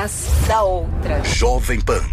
Atrás da Outra. Jovem Pan.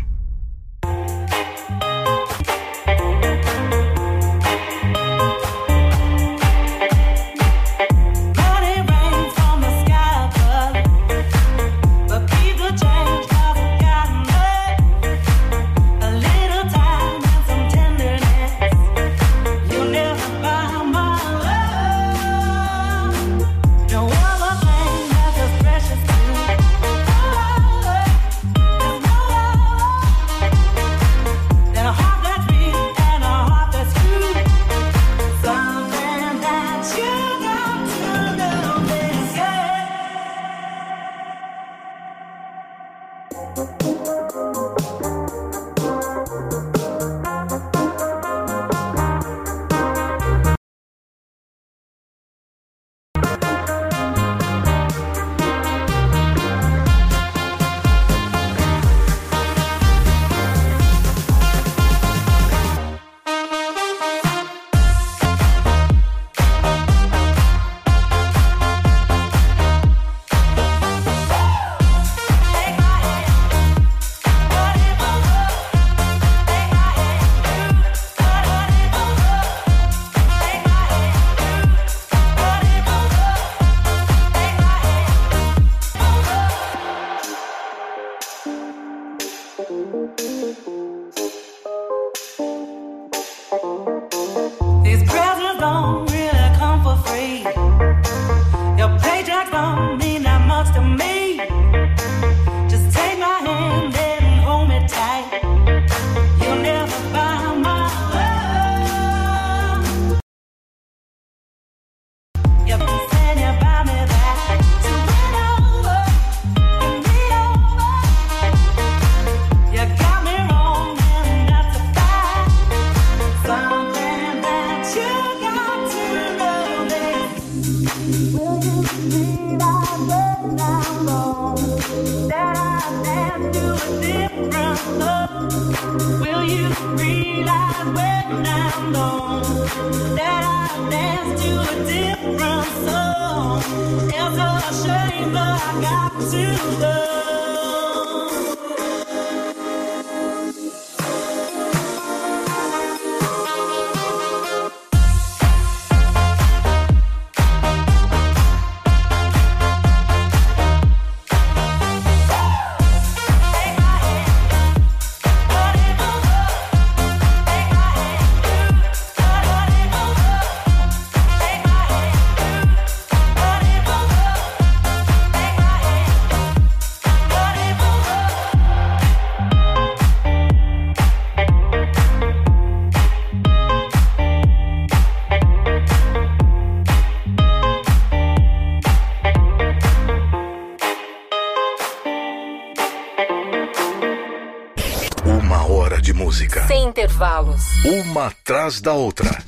Sem intervalos. Uma atrás da outra.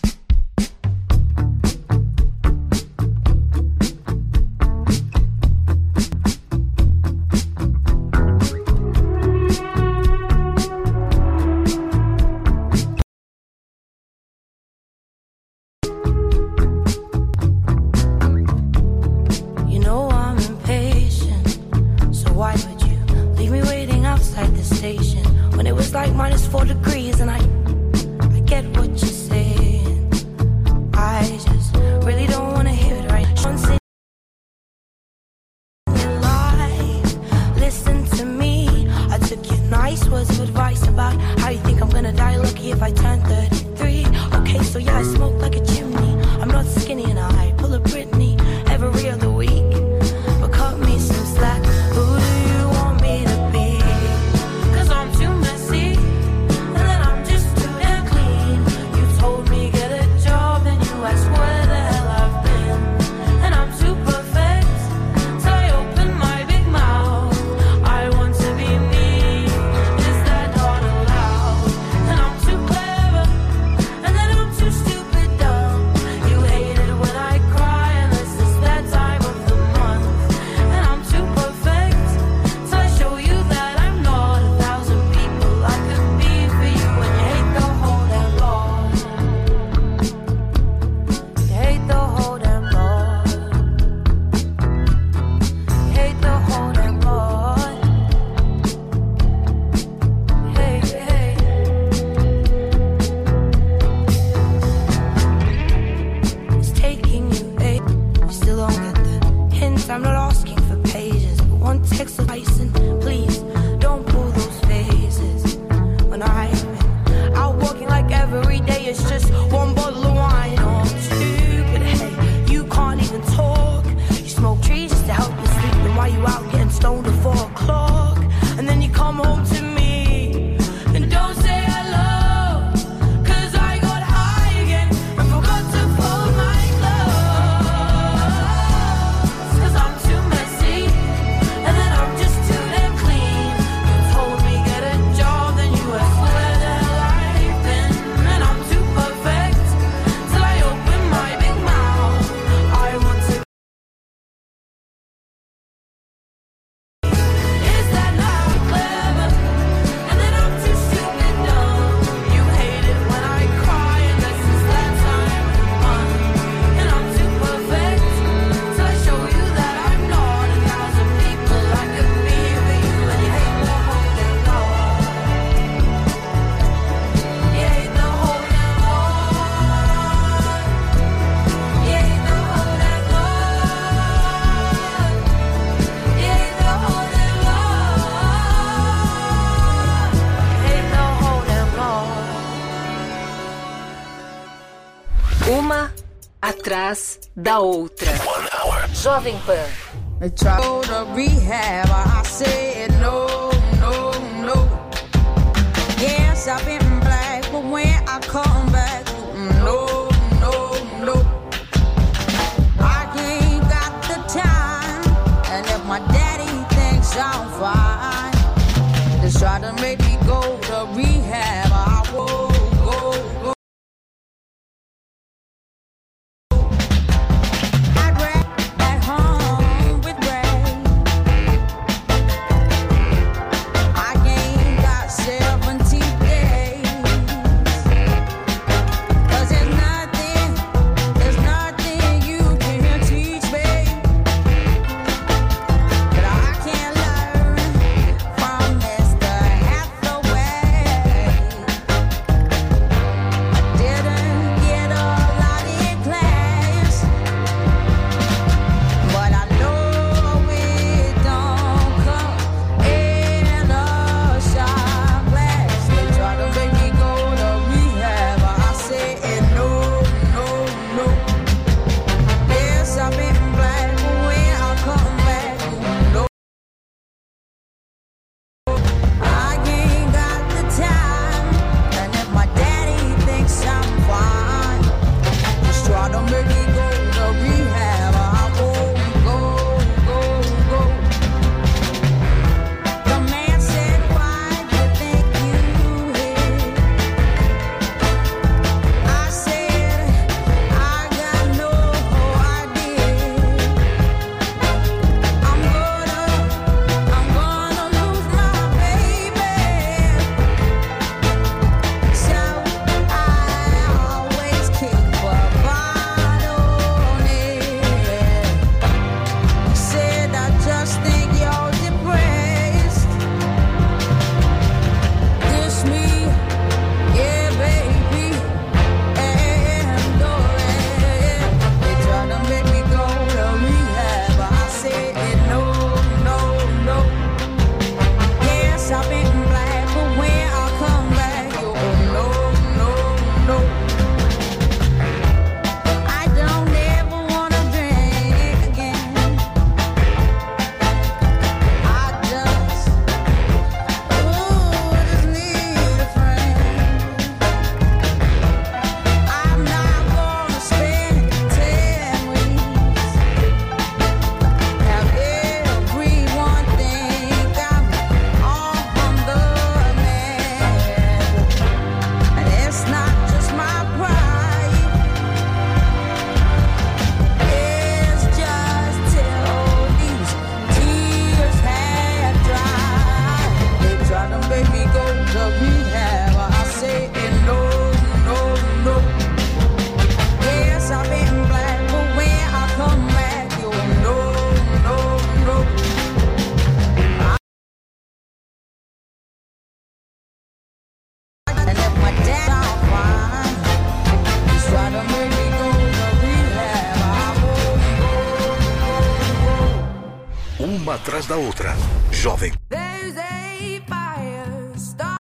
Stupid dog. Uma atrás da outra. Jovem Pan. I tried to rehab, I said no, no, no. Yes, I've been black, but when I come back, no, no, no. I ain't got the time, and if my daddy thinks I'm fine, they try to make me go to rehab, I won't go. I'd rather at home with Ray. I ain't got 17 days. 'Cause there's nothing you can teach me that I can't learn from Mr. Hathaway. I didn't get a lot in class, but I know it don't come in a shot glass. They try to make me go to rehab, I said no, no, no. Yes, I've been black, but when I come back, no. I ain't got the time, and if my daddy thinks I'm fine, just try to make me go to rehab, I won't go, go, go. The man said, why do you think you hit? I said, I got no idea. I'm gonna lose my baby. So I always keep a bottle on it. Said I just think you're depressed. This me, yeah, baby, and oh, yeah. They try to make me go to rehab, I said no, no, no. Yes, I've been black, but when I come back, you no, no, no. I don't ever wanna drink again. I just need a friend. I'm not gonna spend 10 weeks. Have everyone think I'm on the man. And it's not just my pride. It's just till these tears have dried. They try to make me go to rehab, I say no, no, no. Yes, I've been black, but when I come back, you no, no, no. And if my dad don't find, he's trying to make me go to rehab, I won't go. Uma atrás da outra. Jovem. There's a fire start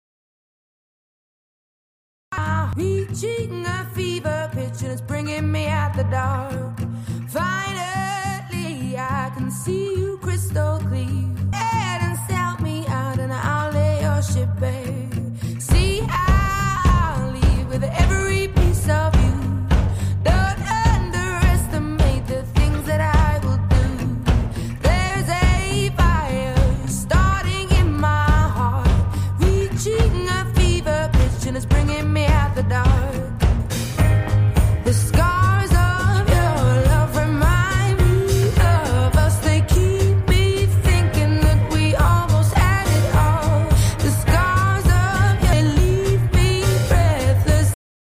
reaching a fever pitch and it's bringing me out the dark. Finally, I can see you crystal clear. Head and sell me out and I'll lay your ship bare. See, I'll leave with every piece of you. Don't underestimate the things that I will do. There's a fire starting in my heart, reaching a fever pitch and it's bringing me out the dark. The scars of your love remind me of us. They keep me thinking that we almost had it all. The scars of your leave me breathless.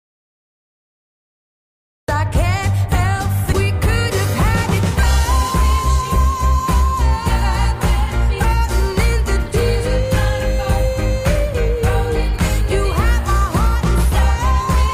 I can't help it. We could have had it all. Rolling in the deep. You have my heart and soul.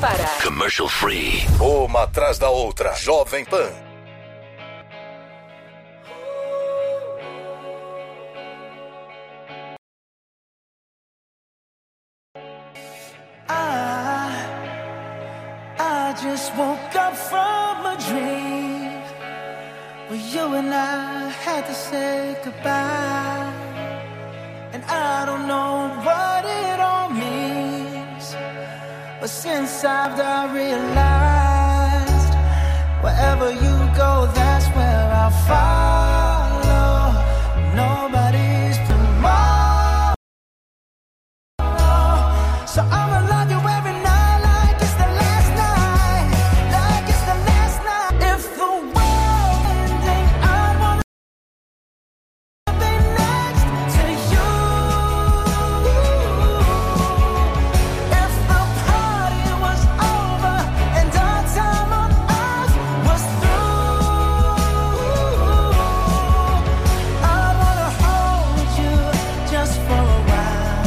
parar. Commercial free. Uma atrás da outra. Jovem Pan. I just woke up from a dream where you and I had to say goodbye. And I don't know what it all means, but since I've realized wherever you go, that's where I'll follow. Nobody's tomorrow, so I'ma love you every night like it's the last night, like it's the last night. If the world ending, I wanna be next to you. If the party was over and our time on earth was through, I wanna hold you just for a while.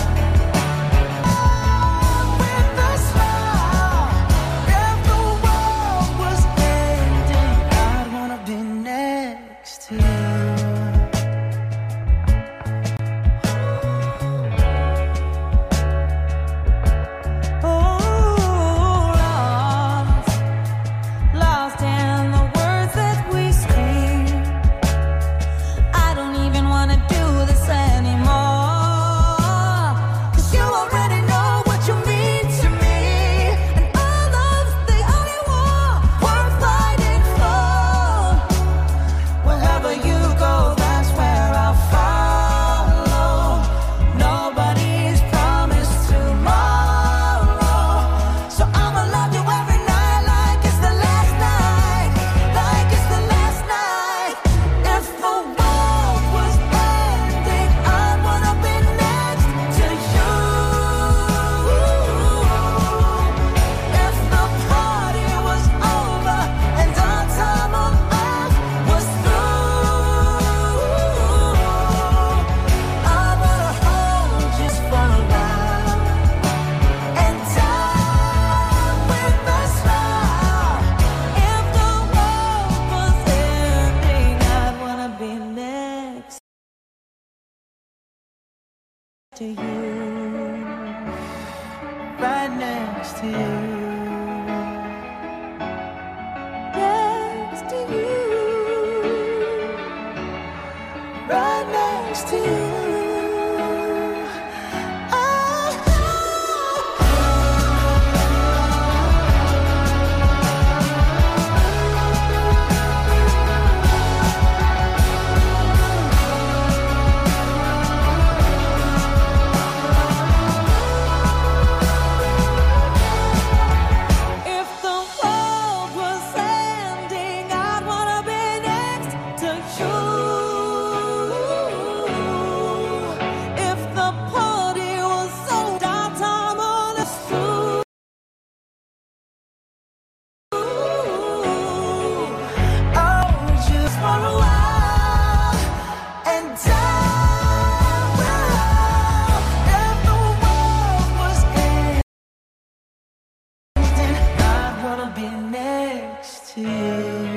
With a smile, if the world was ending, I'd wanna be next to you. Lost in the words that we scream. I don't even wanna do this anymore, 'cause you already know what you mean to me, and our love's the only war worth fighting for. Wherever you go, that's where I'll follow. Nobody's promised tomorrow, so I'ma love you every night like it's the last night, like it's the last night. If the world was ending, I'd wanna be next to you. If the party was over and our time on earth was through, I wanna hold you just for a while and die with a smile. If the world was ending, I'd wanna be next to you, right next to you, next to you, right next to you. If the world was ending, I'd wanna be next to you. If the party was sold out, time on us through, oh, just for a while and die well. If the world was ending, I'd wanna be next to you.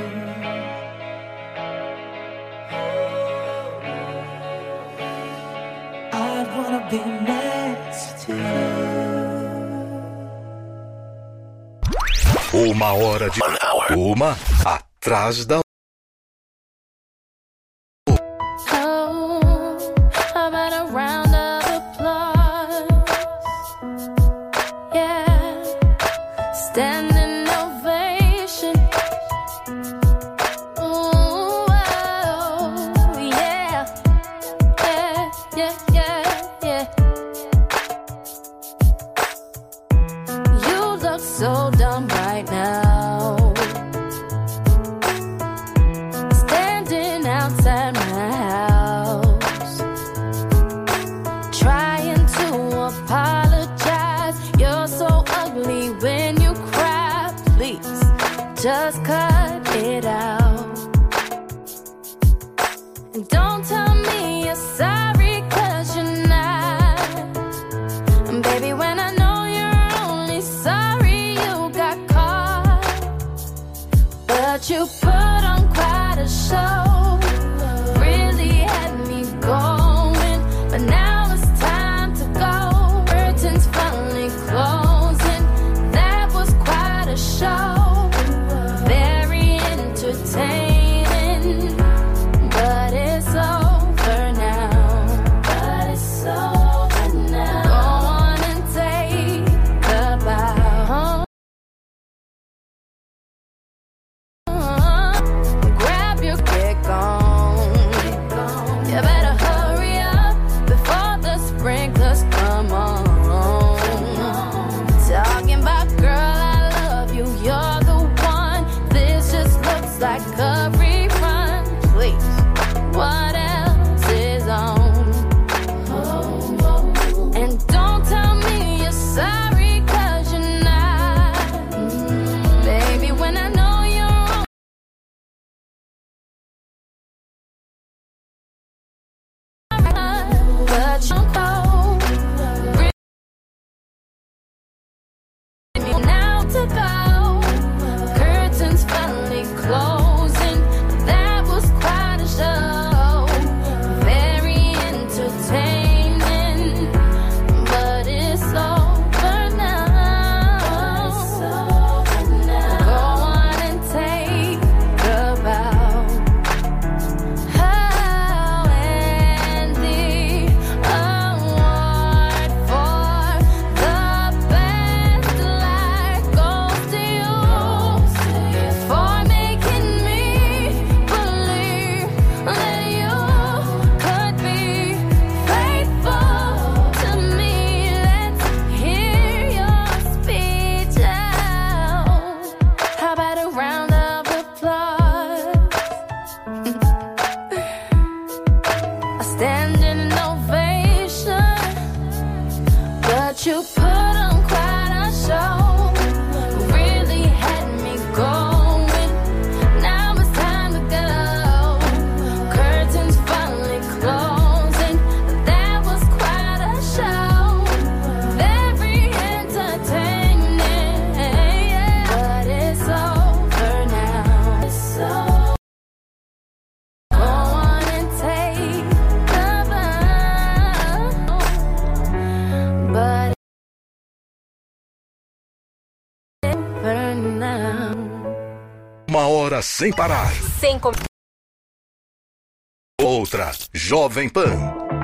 I'd wanna be next to you. Uma hora de... Uma atrás da outra. How about a round of applause? Yeah, standing ovation. Ooh, oh, yeah, yeah, yeah, yeah, yeah. You look so dumb right now, standing outside my house, trying to apologize. You're so ugly when you cry. Please, just cut it out. And don't tell me you're sorry, 'cause you're not. And baby, when I know you're only sorry you You put on quite a show, really had me going. Now it's time to go. Curtains finally closing. That was quite a show, very entertaining. But it's over now. It's over. Go on and take the bow. But Uma hora sem parar. Sem Outra, Jovem Pan.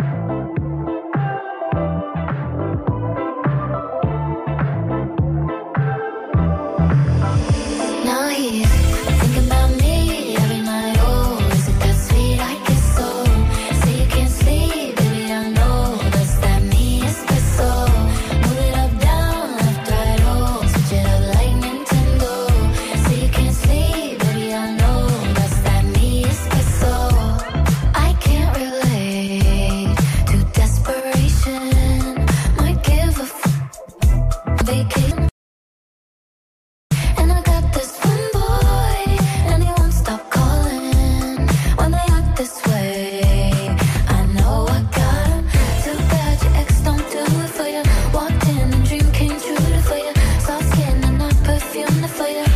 now here, thinking about me every night. Oh, is it that sweet? I guess so. Say you can't sleep, baby, I know that's that me espresso. Move it up, down, left, right, oh, switch it up like Nintendo. Say you can't sleep, baby, I know that's that me espresso. I can't relate to desperation. Might give a vacation. And I got this one boy, and he won't stop calling when they act this way. I know I got him. Too bad your ex don't do it for you. Walked in and dream came true for you. Soft skin and not perfume for you.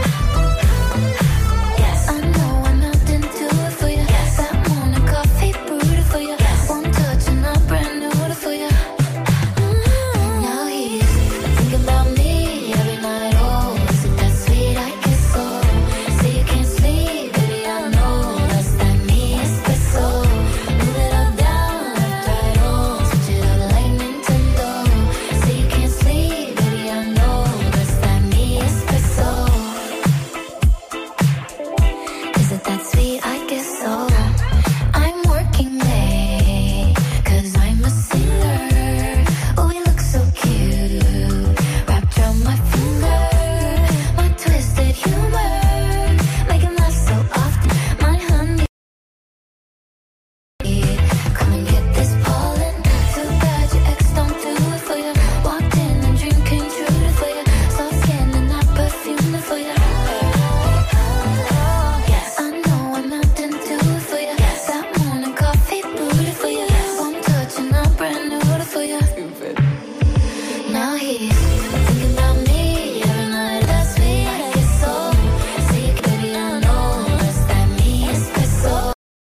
Yes, I know I melted into it for you. Yes, that morning coffee brewed for you. Yes, one touch and I'm brand new for you. Now he's thinking about me every night. Oh, is it that sweet? I guess so. Say you can't sleep, baby, I know that's that me espresso. Move it up, down, left, right, oh, switch it up like Nintendo. Say you can't sleep, baby, I know that's that me espresso. Is it that sweet? I guess so. I'm working late, 'cause I'm a singer. Oh, we look so cute, wrapped around my finger. My twisted humor, making laugh so often. My honey, come and get this pollen. Too bad your ex don't do it for you. Walked in and dream came true for you. Soft skin and not perfume for you. Yes, I know I'm melted into it for you. That morning coffee brewed for you. One touch and I'm brand new for you. Now he's thinking about me every night. That's sweet, I guess so. Say you baby, I know that's that me espresso.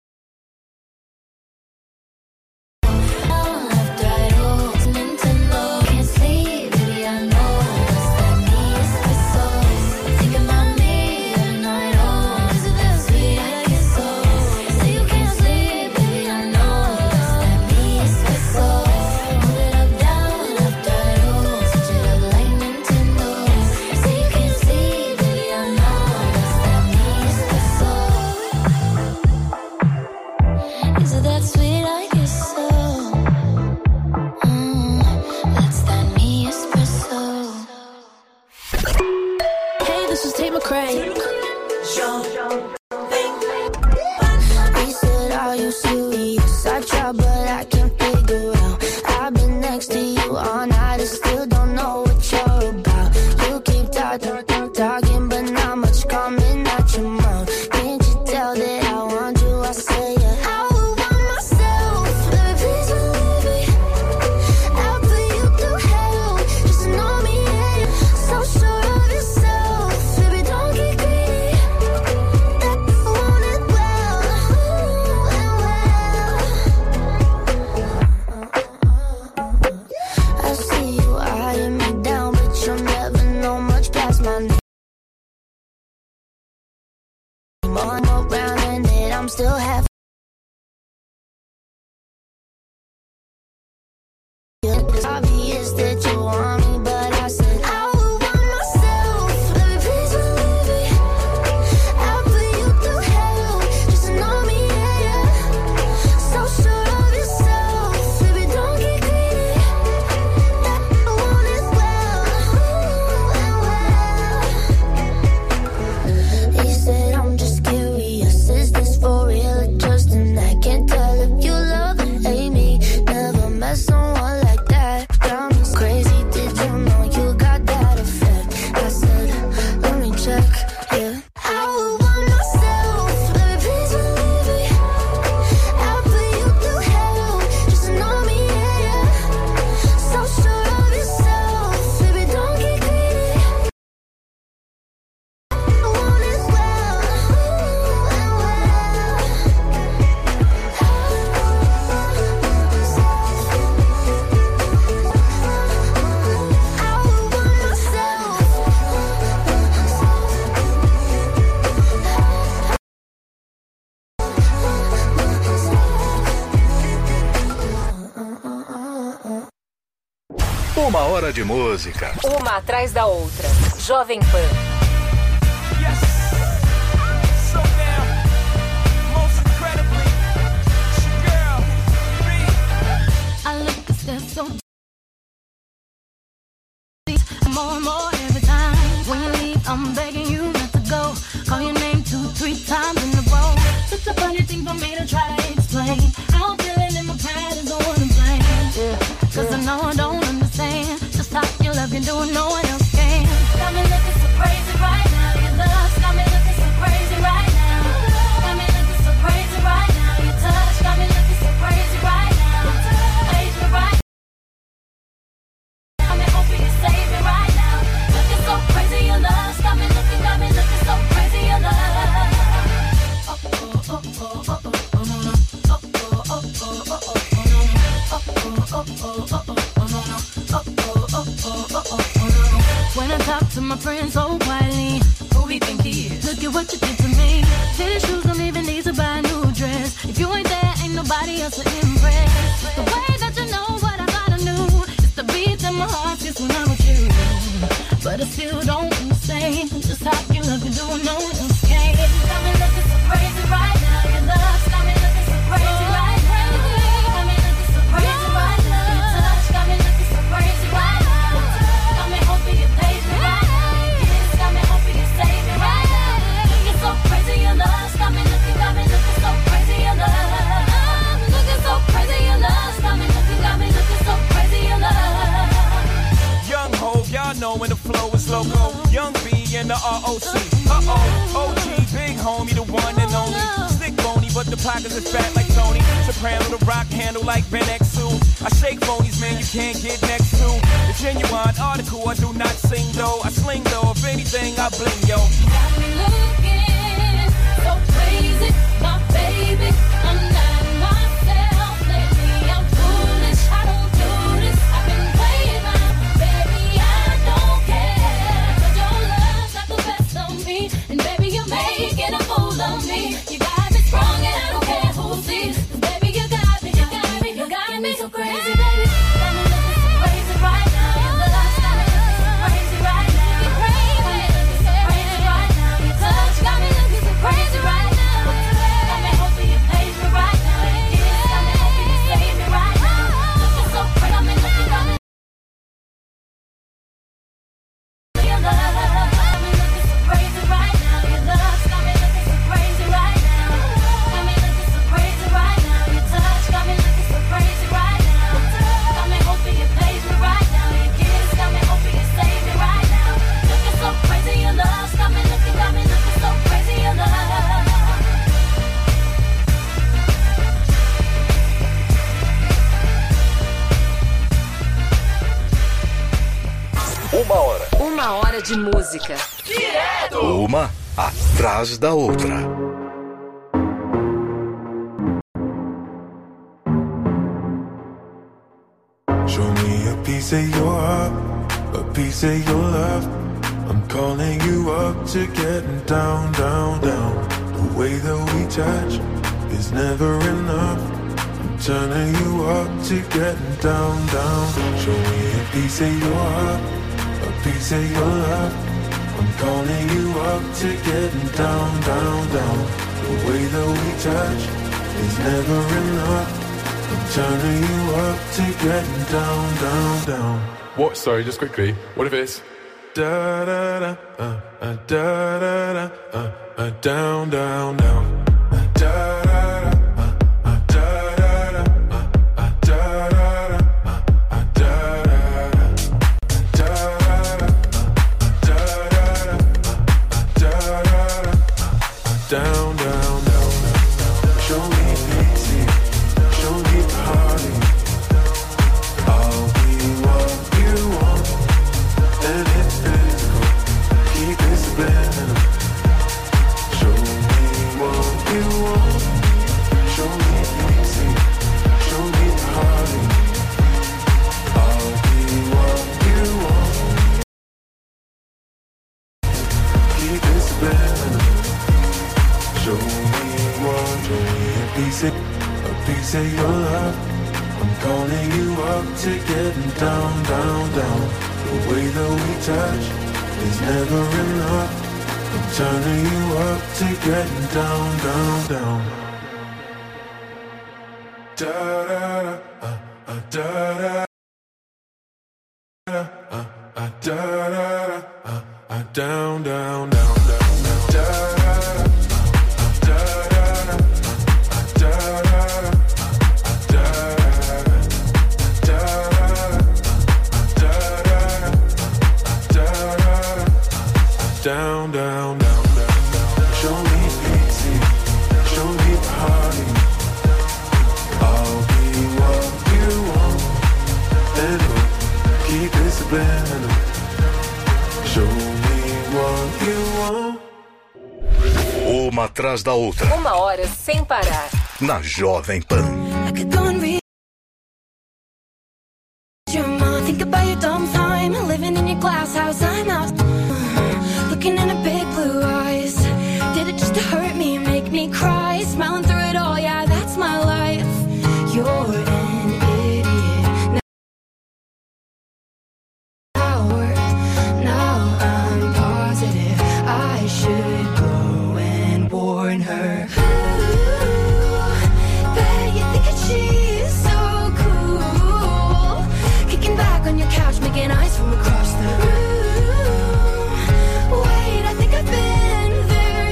Left, right, oh, it's Nintendo. Can't sleep, baby, I know that's that me espresso. Thinking about me every night. Oh, is it that sweet? I guess so. Say you can't sleep, baby, I know that's that me espresso. Move it up, down, left, right, oh, switch it up like Nintendo. Say you can't sleep, baby, I know that's that me espresso. Is it that sweet? I guess so. That's that me espresso. Hey, this is Tate McRae. He said, "Are you serious?" I try, but I can't figure out. I've been next to you all night and still don't know what you're about. You keep talking, but not much coming out your mouth. Can't you tell that I want you? I say yeah. I would want myself, baby, please believe me. I'll put you through hell, just to know me, yeah. So sure of yourself, baby, don't get greedy. That I want it well, I see you eyeing me down, but you'll never know much past my name. I'm around and that I'm still half. It's obvious that you want me, but I said I would want myself, baby, please believe me. I'll put you through hell, just to know me, yeah. So sure of yourself, baby, don't get greedy. That I want it well. He said, I'm just curious, is this for real or just an act? Can't tell if you love or hate me. Never met someone like that. Got me crazy. Uma hora de música. Uma atrás da outra. Jovem Pan. More and more every time. When you leave, I'm begging you not to go. Call your name 2-3 times in a row. Such a funny thing for me to try to explain. How I'm feeling in my pride is the one to blame. Yeah. Cause I know I don't understand just how your love can do it, no one else can. Got me looking so crazy right now. Your love's got me looking so crazy right now. Got me looking so crazy right now. Your touch got me looking so crazy right now. Age me right. Got me hoping you save me right now. Looking so crazy, your love's got me looking so crazy, your love. When I talk to my friends so quietly, who we think he is? Look at what you did to me. Tennis shoes don't even need to buy a new dress. If you ain't there, ain't nobody else to impress. The way that you know what I thought I knew, it's the beat in my heart just when I'm with you. But I still don't understand just how you love me, do no one else can. Got me looking so crazy right now. Your love's got me looking so crazy right now. Got me looking so crazy right now. Your touch got me looking so crazy right now. Got me hoping you page me right now. Your kiss got me hoping you save me right now. Looking so crazy, your love's got me looking so crazy, your love. I'm looking so crazy, your love's got me looking so crazy, your love. Young Hov, y'all know when the flow is loco. Young B and the ROC. OG, big homie, the one and only. Stick bony, but the pockets is fat like Tony. Soprano, the rock handle like Ben X2. I shake phonies, man, you can't get next to. The genuine article, I do not sing though. I sling though, if anything, I bling, yo. Got me looking so crazy, my baby. I'm not myself lately. I'm foolish, I don't do this. I've been playing my baby, I don't care. 'Cause your love's got the best of me, and baby, you're making a fool of me. You got me strong, and I don't care who sees. 'Cause baby, you got me so crazy, baby. Got me looking so crazy right now. Your love's got me looking so crazy right now. You're crazy, got me looking so crazy right now. Your touch got me looking so crazy right now. Got me hoping you page me right now. Your kiss got me hoping you save me right now. Looking so crazy, got me looking your love. Got me looking so crazy right now. Your love's got me looking so crazy right now. Got me looking so crazy right now. Your touch got me looking so crazy right now. Got me hoping you page me right now. Your kiss got me hoping you save me right now. Looking so crazy, your love's got me looking so crazy, your love. Uma hora de música. Uma atrás da outra. Show me a piece of your heart, a piece of your love. I'm calling you up to getting down, down, down. The way that we touch is never enough. I'm turning you up to getting down, down. Show me a piece of your heart, a piece of your love. I'm calling you up to getting down, down, down. The way that we touch is never enough. I'm turning you up to getting down, down, down. What? Sorry, just quickly. What if it's Da da da, da da da, down, down, down. Da da da, da da da, da da da, down, down, down. Show me pity, show me party. I'll be what you want, and it's physical. Keep it subliminal. Show me what you want. Show me pity, show me party. I'll be what you want. Keep it subliminal. Show me what, show me a piece of your love. I'm calling you up to getting down, down, down. The way that we touch is never enough. I'm turning you up to getting down, down, down. Da da da, da da. Down, down, down, down, down. Down, down, down, down. Show me pity, show me party. I'll be what you want, and we'll keep it subliminal. Show me what you want. Uma atrás da outra. 1 hora sem parar. Na Jovem Pan. I could go and read your mind. Think about your dumb time, living in your glass house. I'm out, looking in her big blue eyes. Did it just to hurt me, make me cry? Smiling through it all, yeah, that's my life. You're an idiot. Now I'm positive I should go and warn her. Bet you think that she's so cool, kicking back on your couch, making eyes from across the room. Wait, I think I've been there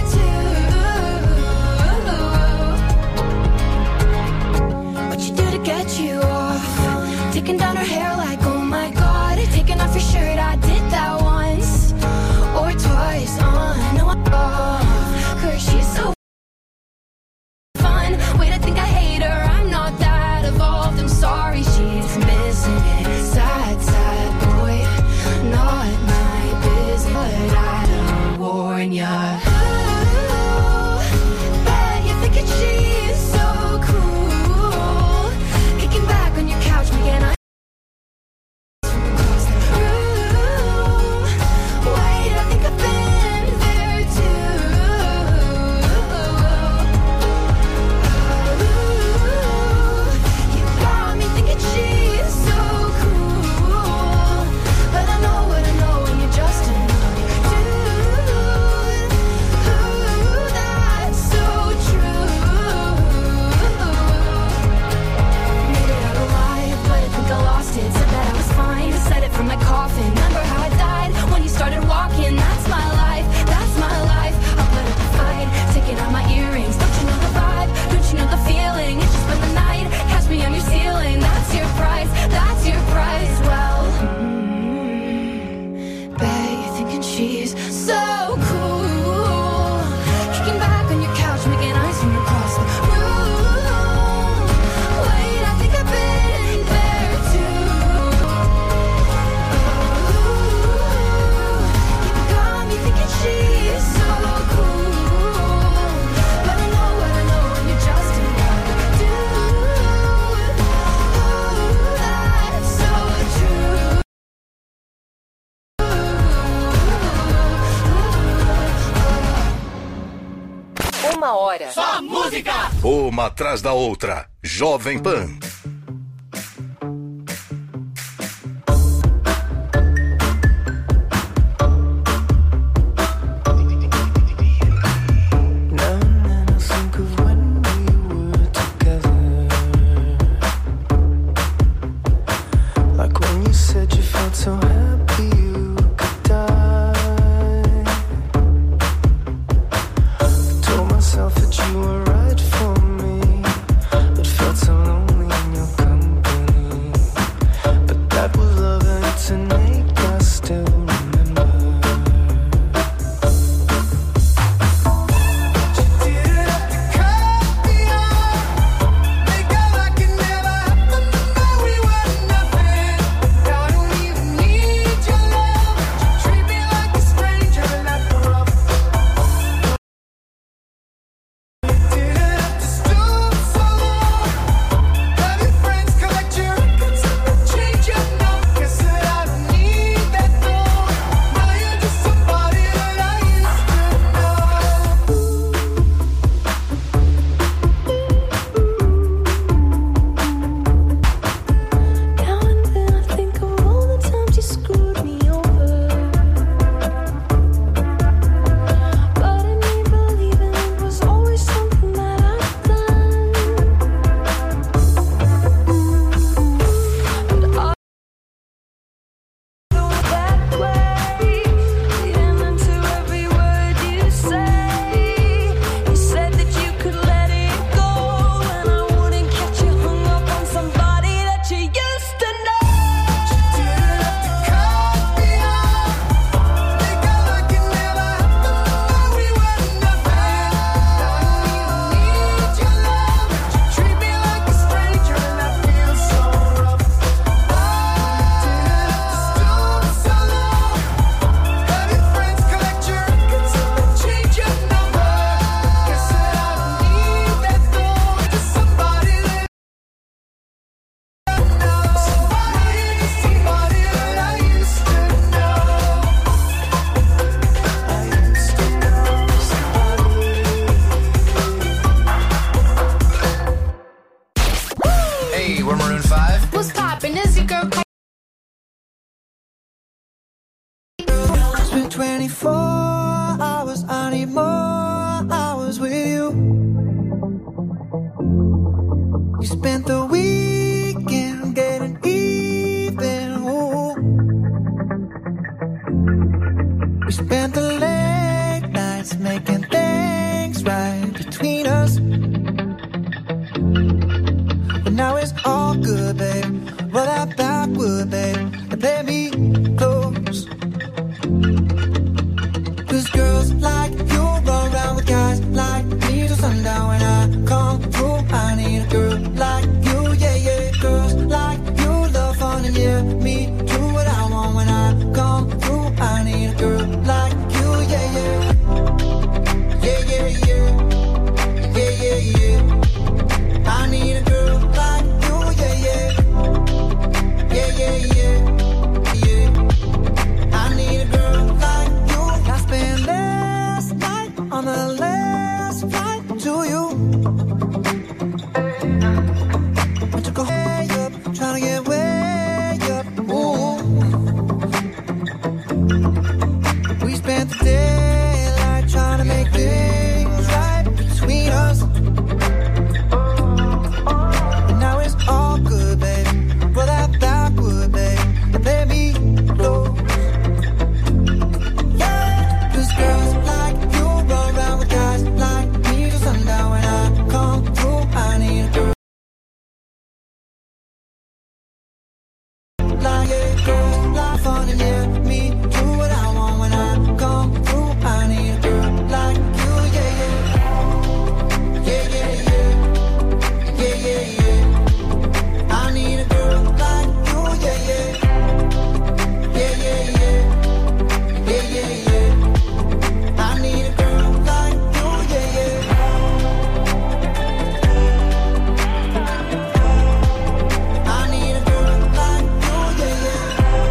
too. What you do to get you off? Taking down her hair like, oh my god. Taking off your shirt, I did that once or twice. No, I'm off, 'cause she's so fun. Wait, I think I hate her, I'm not that evolved. I'm sorry, she's missing it. Sad, sad boy, not my business, but I'd warn ya. Bet you're thinking she's so cool, kicking back on your couch, making eyes from across the room. Wait, I think I've been there too. You got me thinking she's so cool, but I know what I know, and you're just another dude. That's so true. Made it out alive, but I think I lost it. Said that I was fine, said it from my coffin. Remember how I died when you started walking? That's my life, that's my life. I'll put up a fight, taking out my earrings. Don't you know the vibe? Don't you know the feeling? It's just been the night, catch me on your ceiling. That's your price, that's your price. Well, bet you're thinking she's so cool, kicking back on your couch, making eyes from across the room. Wait, I think I've been there too. You got me thinking she's so cool, but I know what I know, and you're just another dude. That's so true. 1 hora. Só música! Uma atrás da outra. Jovem Pan. Now and then I think of when we were together, like when you said you felt so happy you could die. Told myself that you were right for me, but felt so lonely in Hey, we're Maroon 5. What's poppin'? Is your girl? It's been 24 hours, I need more hours with you. You spent the weekend getting even. Ooh. We spent the late nights making things right between us. But now it's all good, babe. Roll that backward, babe, and play me close. Cause girls like you run around with guys like me till sundown. When I come through, I need a girl like you, yeah, yeah. Girls like you love fun and yeah, me do what I want. When I come through, I need a girl like you, yeah, yeah. Yeah, yeah, yeah. Yeah, yeah, yeah. I need a girl like you, yeah, yeah. Yeah, yeah, yeah. Yeah. I need a girl like you. I spent last night on the last flight to you. I took a way up, trying to get way up. Ooh. We spent the daylight trying to make things right between us. And now it's all good, babe. Roll that backward, babe, and let me close. Cause girls like you run around with guys like me till sundown. When I come through, I need a girl like yeah, girls like fun and yeah, me do what I want. When I come through, I need a girl like you, yeah, yeah. Yeah, yeah, yeah. Yeah, yeah, yeah. I need a girl like you, yeah, yeah. Yeah, yeah, yeah. Yeah, yeah, yeah. I need a girl like you, yeah, yeah. I need a girl like you, yeah, yeah.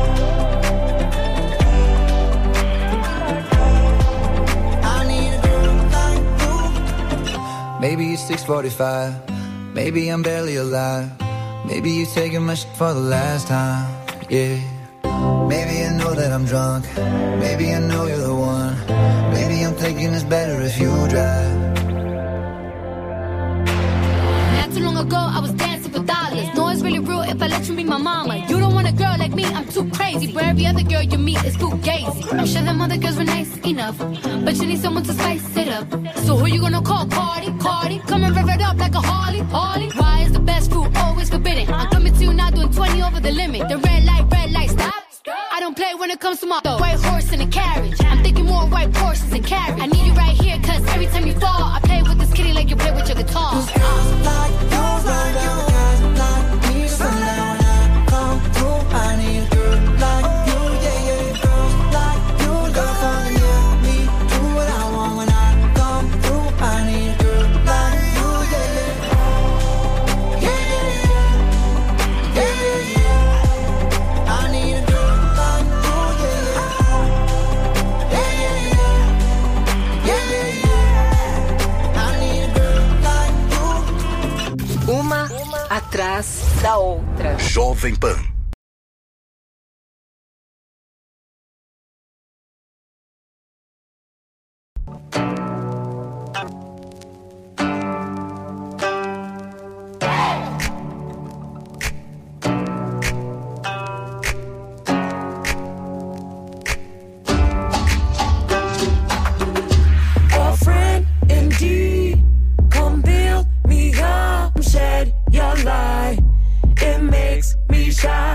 I need a girl like you. Maybe it's 6:45. Maybe I'm barely alive. Maybe you're taking my shit for the last time. Yeah. Maybe I know that I'm drunk. Maybe I know you're the one. Maybe I'm thinking it's better if you drive. Not too long ago, I was dancing for dollars. No, it's really real if I let you be my mama. You don't want a girl like me, I'm too crazy. But every other girl you meet is too gazy. I'm sure them other girls were nice enough, but you need someone to spice it up. So who you gonna call? Cardi, Cardi. Come and rev it up like a Harley, Harley. Why is the best fruit always forbidden? I'm coming to you now doing 20 over the limit. The red light, stop. I don't play when it comes to my white horse in a carriage. I'm thinking more white horses and carriage. I need you right here, cause every time you fall, I play with this kitty like you play with your guitar. Cause girls like you run around with guys like me till sundown. When I come through, I need a girl like you, yeah, yeah. Girls like you love fun and yeah, me do what I want. When I come through, I need a girl like you, yeah, yeah. Yeah, yeah, yeah. Yeah, yeah, yeah. I need a girl like you, yeah, yeah. Yeah, yeah, yeah. Yeah, yeah, yeah. I need a girl like you. Uma atrás da outra. Jovem Pan. Girlfriend, indeed, come build me up, shed your light. It makes me shine.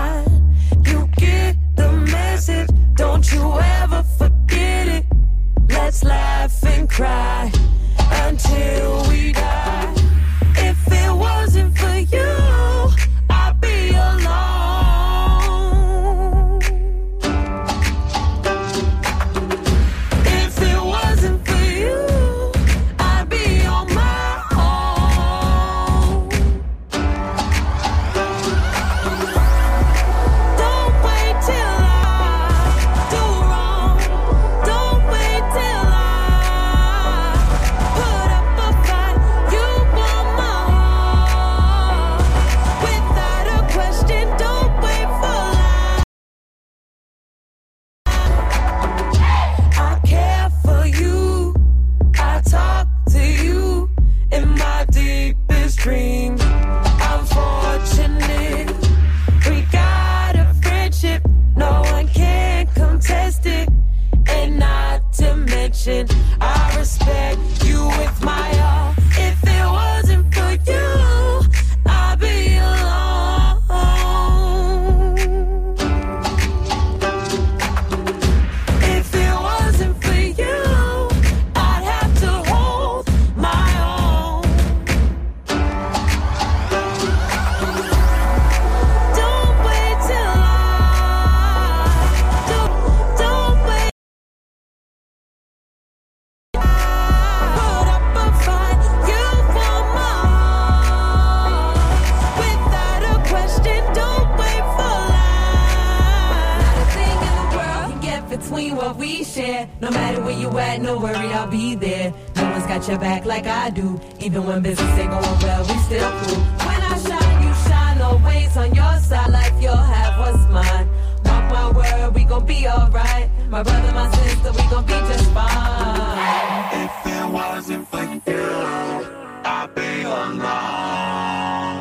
share. No matter where you at, no worry, I'll be there. No one's got your back like I do. Even when business ain't going well, we still cool. When I shine, you shine. Always on your side, like you'll have what's mine. Mark my word, we gon' be alright. My brother, my sister, we gon' be just fine. If it wasn't for you, I'd be alone.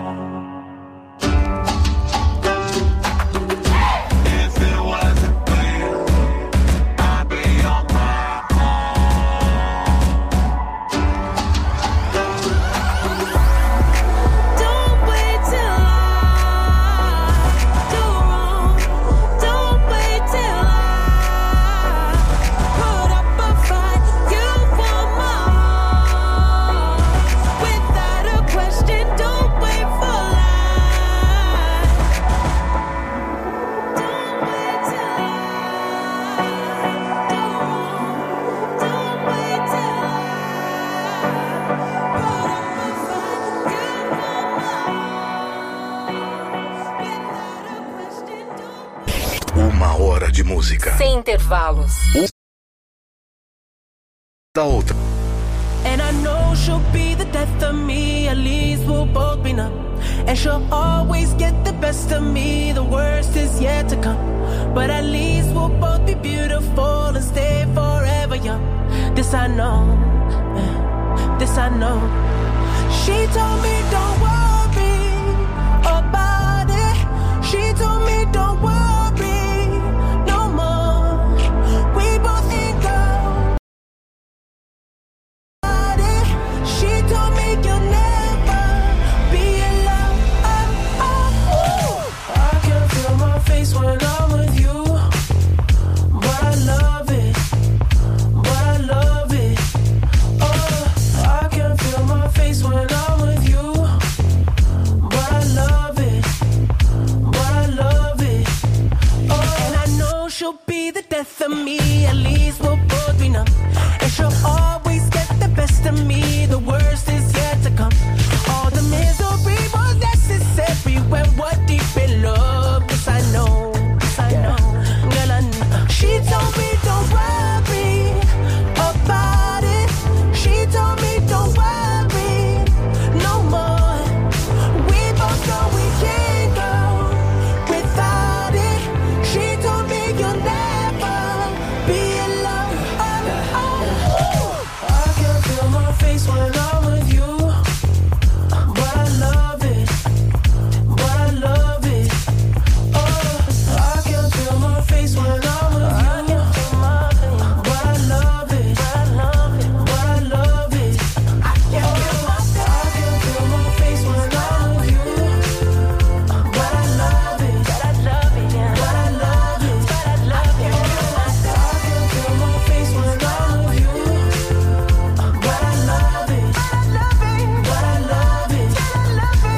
If it wasn't for you, I'd be on my Don't wait till I do wrong. Don't wait till I put up a fight. You want my heart without a question. Don't wait for life. Don't wait till I do wrong. Don't wait till I put up a fight. You want my heart. Uma hora de música. Sem intervalos. Da outra. And I know she'll be the death of me. At least we'll both be numb. And she'll always get the best of me. The worst is yet to come. But at least we'll both be beautiful and stay forever young. This I know. This I know. She told me don't worry about it. She told me don't worry no more. We both ain't go. She told me you'll never be alone. I can feel my face when I'm with you, but I love it, but I love it. Oh, I can feel my face when I'm with you, but I love it, but I love it. Oh, and I know she'll be the death of me. At least we'll both be numb. And she'll always get the best of me. The worst is yet to come. All the misery was necessary when we're deep in love. Yes, I know. Yes, I know. Girl, I know. She told me don't worry about it. She told me don't worry no more. We both know we can't go without it. She told me you'll never be alone. I can feel my face when I'm with you, but I love it, but I love it. Oh, I can feel my face when I'm with you, but I love it, but I love it, but I love it. I can feel my face when I'm with you, but I love it, but I love it, but I love it, but I love it. I can feel my face when I'm with you, but I love it, but I love it, but I love it, but I love it.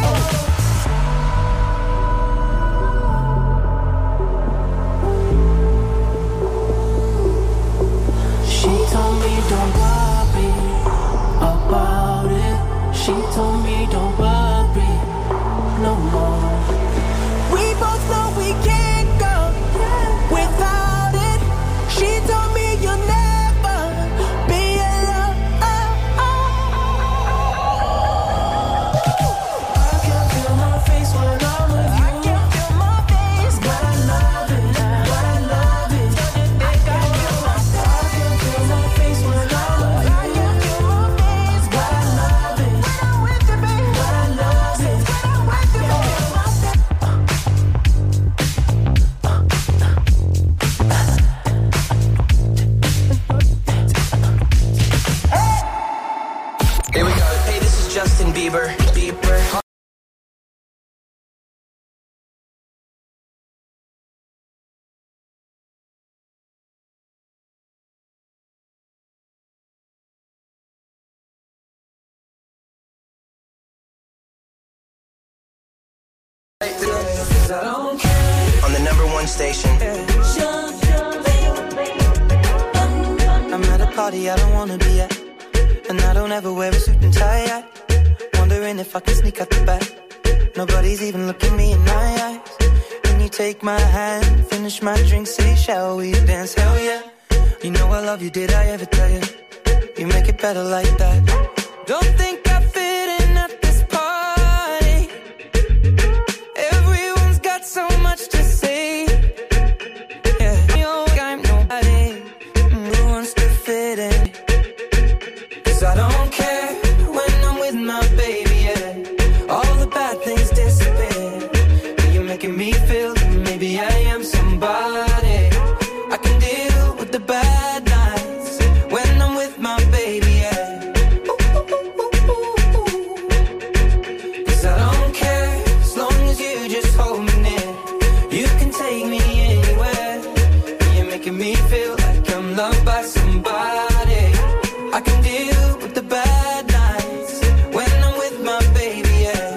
She told me don't worry about it. She told me don't worry no more. We both know we can't go without it. She told me you'll never be alone. I can feel my face when I'm with you. I can feel my face, but I love it, but I love it. I can feel my face when I'm with you. I can feel my face, but I love it. When I'm with you, baby, but I love it. When I'm with you, baby. Here we go. Hey, this is Justin Bieber. On the #1 station. I'm at a party I don't wanna be at, and I don't ever wear a suit and tie. Wondering if I can sneak out the back. Nobody's even looking me in my eyes. When you take my hand, finish my drink, say shall we dance? Hell yeah. You know I love you, did I ever tell you? You make it better like that. Don't think I fit in at this party. Everyone's got so much to say. Yeah, you I'm nobody who wants to fit in. 'Cause I don't care when I'm with my baby, yeah. All the bad things disappear. You're making me feel that maybe I am somebody. I can deal with the bad nights when I'm with my baby, yeah. 'Cause I don't care as long as you just hold me near. You can take me anywhere. You're making me feel like I'm loved by somebody. I can deal with the bad nights when I'm with my baby, yeah.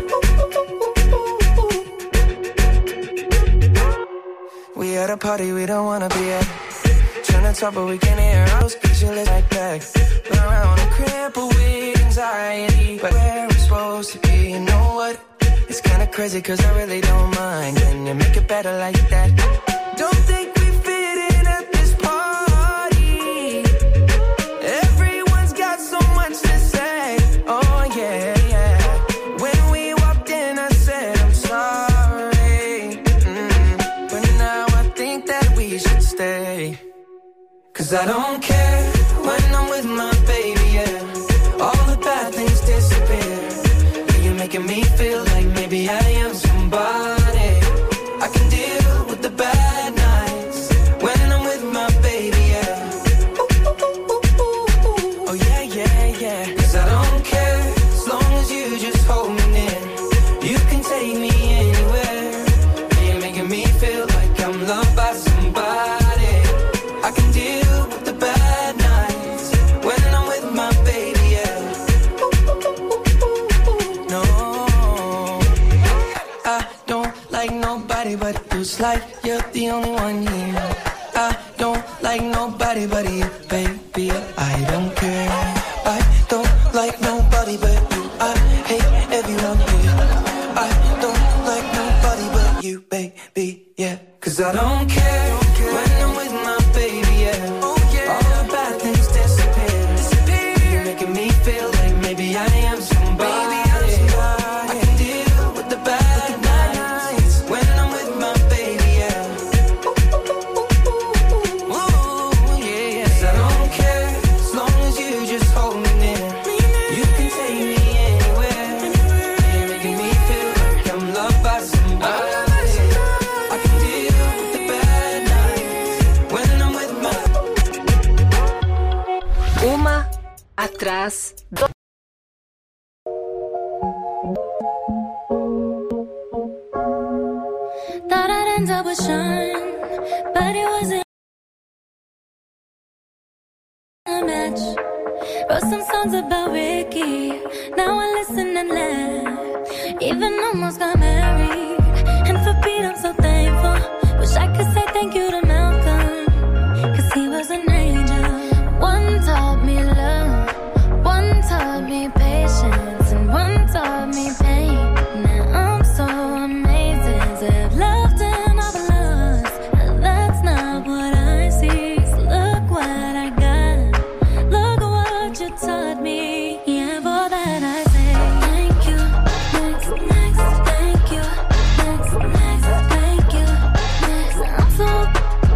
We at a party we don't wanna be at. Tryna talk but we can't hear our speechless like that. Run around and crippled with anxiety, but where we're supposed to be, you know what? It's kinda crazy 'cause I really don't mind. Can you make it better like that? Don't think we fit in at this party. Everyone's got so much to say. Oh yeah, yeah. When we walked in I said I'm sorry. But now I think that we should stay. 'Cause I don't care when I'm with my baby, yeah. All the bad things disappear. Yeah, you're making me feel like maybe I am somebody. I can deal with the bad nights when I'm with my baby, yeah. Oh yeah, yeah, yeah. 'Cause I don't care as long as you just hold me near. You can take me anywhere. Yeah, you're making me feel like I'm loved by somebody. I can deal with the bad nights when I'm with my baby, yeah. No, I don't like nobody but you. It's like you're the only one here. I don't like nobody but you, baby. I don't care. I don't like nobody but you. I hate everyone here. I don't like nobody but you, baby, yeah. 'Cause I don't care when I'm with my baby, yeah. All the bad things disappear. You're making me feel like maybe I am somebody. I can deal with the bad nights when I'm with my baby, yeah. Ooh, yeah, yeah. 'Cause I don't care as long as you just hold me near. You can take me anywhere. You're making me feel like I'm loved by somebody. I can deal with the bad nights when I'm with my. Uma atrás do... Thought I'd end up with Sean, but it wasn't a match. Wrote some songs about Ricky, now I listen and laugh. Even almost got married, and for Pete I'm so thankful. Wish I could say thank you to Malcolm, 'cause he was an angel. One taught me love, one taught me patience, and one taught me pain. Now I'm so amazing to have loved and I've lost. That's not what I see. So look what I got, look what you taught me. Yeah, for that I say thank you. Next, next, thank you. Next, next, thank you. Next, I'm so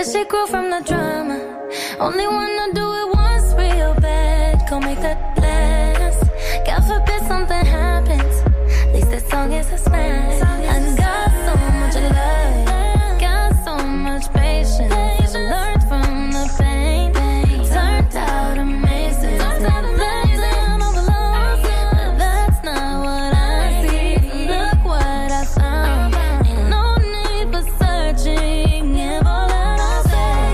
That shit grew from the drama. Only wanna do it once real bad. Go make that last. God forbid something happens. At least that song is a smash. I got so much love, got so much patience. Learned from the pain. Turned out amazing. Blazing all the lows, but that's not what I see. Look what I found. Ain't no need for searching. Give all that I say.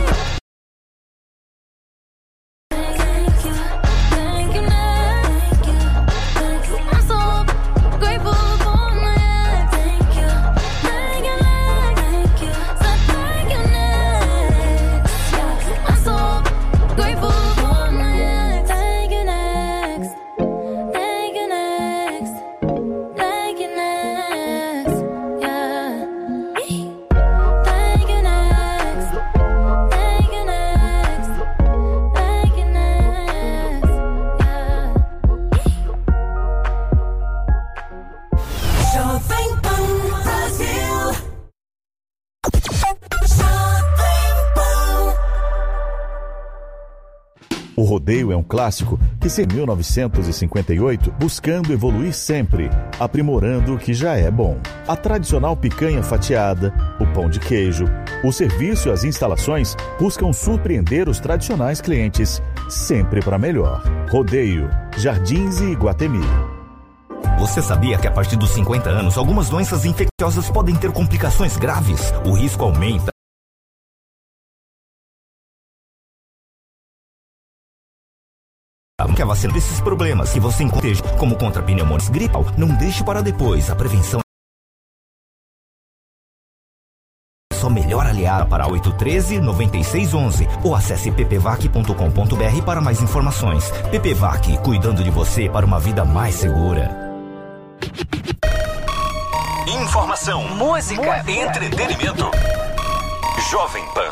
Thank you, thank you, thank you, thank you. I'm so grateful for my ex. Thank you, thank you, thank you. So thank you next. Yeah, I'm so grateful for my ex. Thank you next. Thank you next. Thank you next. Yeah. Thank you next. Thank you next. Thank you next. Jovem Pan Brasil. Jovem Pan. O rodeio é um clássico que se em 1958, buscando evoluir sempre, aprimorando o que já é bom. A tradicional picanha fatiada, o pão de queijo, o serviço e as instalações buscam surpreender os tradicionais clientes, sempre para melhor. Rodeio, Jardins e Iguatemi. Você sabia que a partir dos 50 anos, algumas doenças infecciosas podem ter complicações graves? O risco aumenta. Que a vacina desses problemas que você encontra, como contra pneumonia gripal, não deixe para depois. A prevenção é só melhor aliada para 813-9611 ou acesse ppvac.com.br para mais informações. PPVac, cuidando de você para uma vida mais segura. Informação, música e entretenimento. Jovem Pan.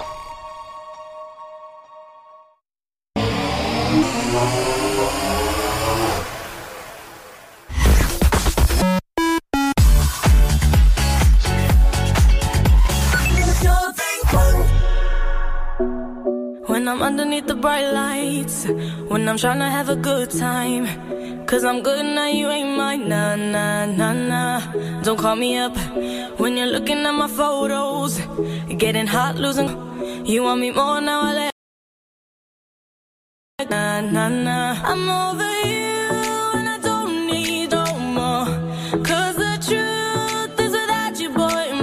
When I'm underneath the bright lights, when I'm trying to have a good time, 'cause I'm good now, you ain't mine, nah, nah, nah, nah. Don't call me up when you're looking at my photos, getting hot, losing. You want me more now, I let. Nah, nah, nah. I'm over you and I don't need no more, 'cause the truth is without you, boy, I'm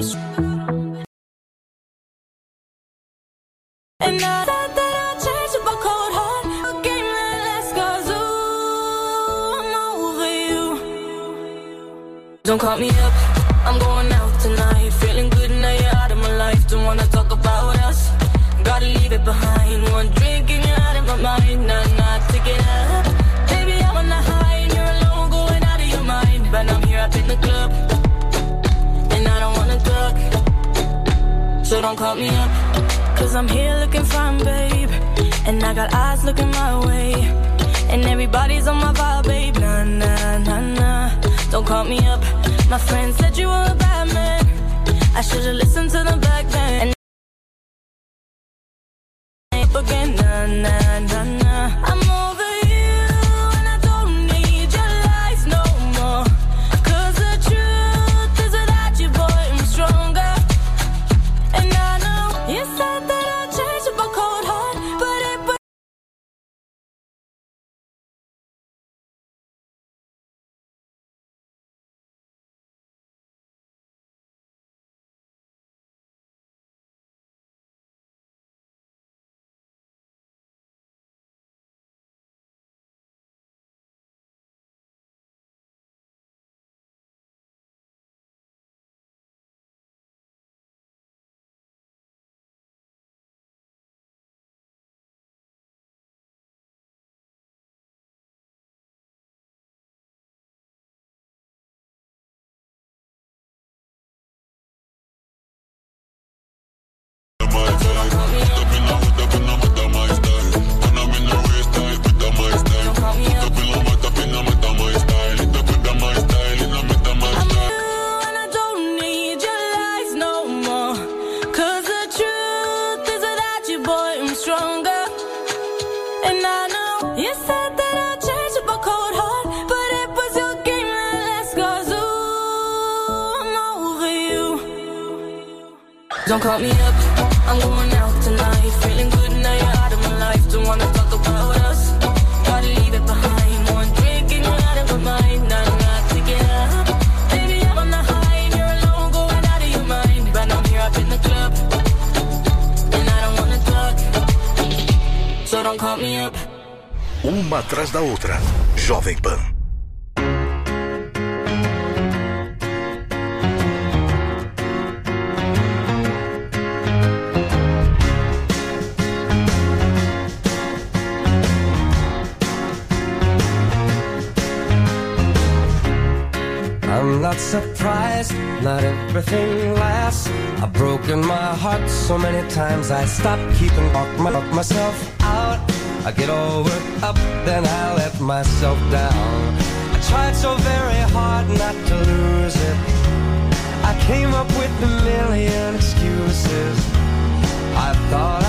and I thought that I'd change up a cold heart. Game that last goes, ooh, I'm over you. Don't call me up, I'm going out tonight. Feeling good now you're out of my life. Don't wanna talk about us, gotta leave it behind. One drink and you're out of my mind. Nah, nah, take it up. Baby, I'm on the high and you're alone, going out of your mind. But I'm here up in the club, and I don't wanna talk, so don't call me up. 'Cause I'm here looking fine, babe, and I got eyes looking my way, and everybody's on my vibe, babe. Nah, nah, nah, nah. Don't call me up. My friend said you were a bad man, I should've listened to them back then. And again, nah, nah, nah, nah. I'm over you and I don't need your lies no more, 'cause the truth is without you, boy, I'm stronger. And I know you said that I'd change up a cold heart, but it was Don't call me up, I'm going out tonight. Feeling good now you're out of my life. Don't wanna talk about us, gotta leave it behind. One drink and you're out of my mind. I'm not picking up, baby I'm on the high and you're alone going out of your mind. But I'm here up in the club, and I don't wanna talk, so don't call me up. Uma atrás da outra, Jovem Pan. I'm not surprised, not everything lasts. I've broken my heart so many times I stopped keeping myself out. I get all worked up, then I let myself down. I tried so very hard not to lose it. I came up with a million excuses. I thought